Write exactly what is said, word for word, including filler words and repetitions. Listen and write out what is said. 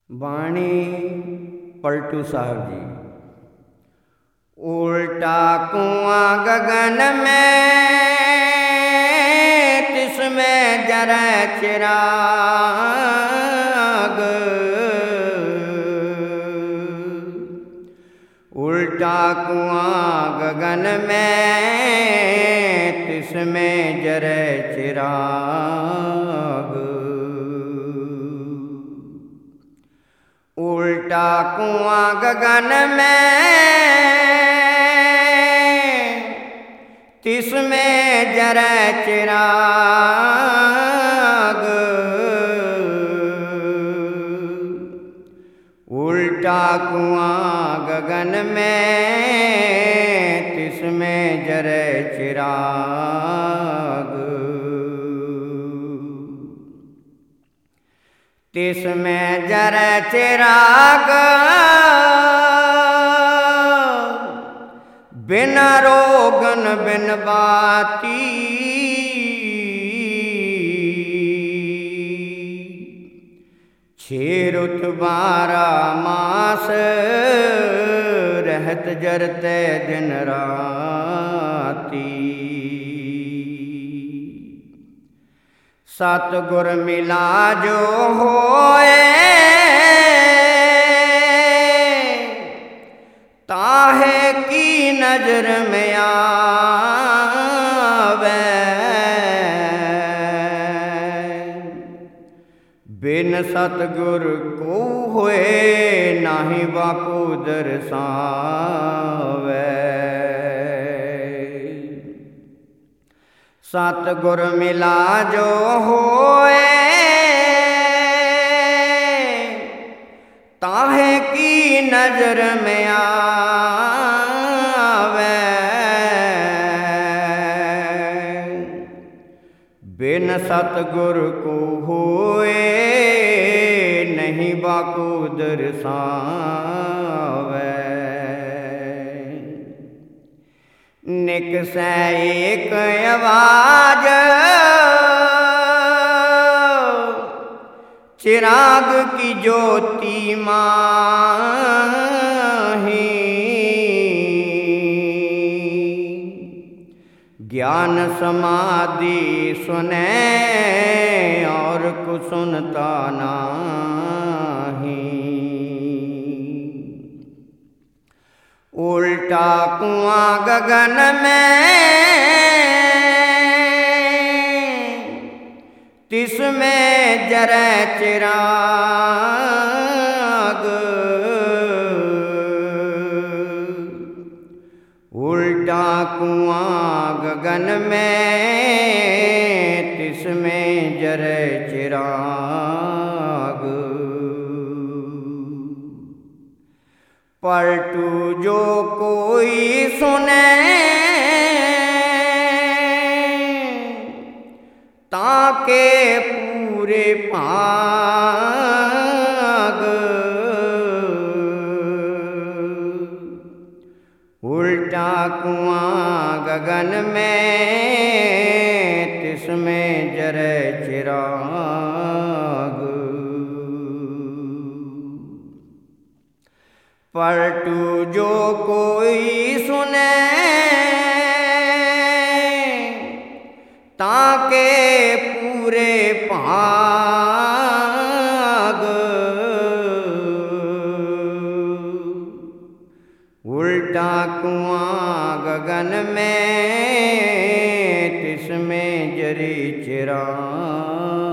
बाणी पलटू साहब जी। उल्टा कुआं गगन में तिसमें जरे चिराग, उल्टा कुआं गगन में तिसमें जरे चिराग, उल्टा कुआं गगन में तिसमें जरे चिराग, उल्टा कुआं गगन में तिसमें जरे चिराग, तिसमें जरे चिराग बिना रोगन बिन बाती, छह रुत बारह मास रहत जरते दिन राती, सतगुर मिला जो होए ताहे की नजर में आवे, बिन सतगुर को होए नाही बाको दरसावे, सतगुर मिला जो होए ताहे की नजर में आवे, बिन सतगुर को होए नहीं बाको दरसावे, निक से एक आवाज चिराग की ज्योति माही, ज्ञान समाधि सुने और कुछ सुनता नहीं, उल्टा कुआं गगन में तिसमें जरे चिराग, उल्टा कुआं गगन में तिसमें जरे चिराग, पलटू जो कोई सुने ताके पूरे भाग, उल्टा कुआं गगन में तिसमें जरे चिराग, पलटू जो कोई सुने ताके पूरे भाग, उल्टा कुआं गगन में तिसमें जरे चिराग।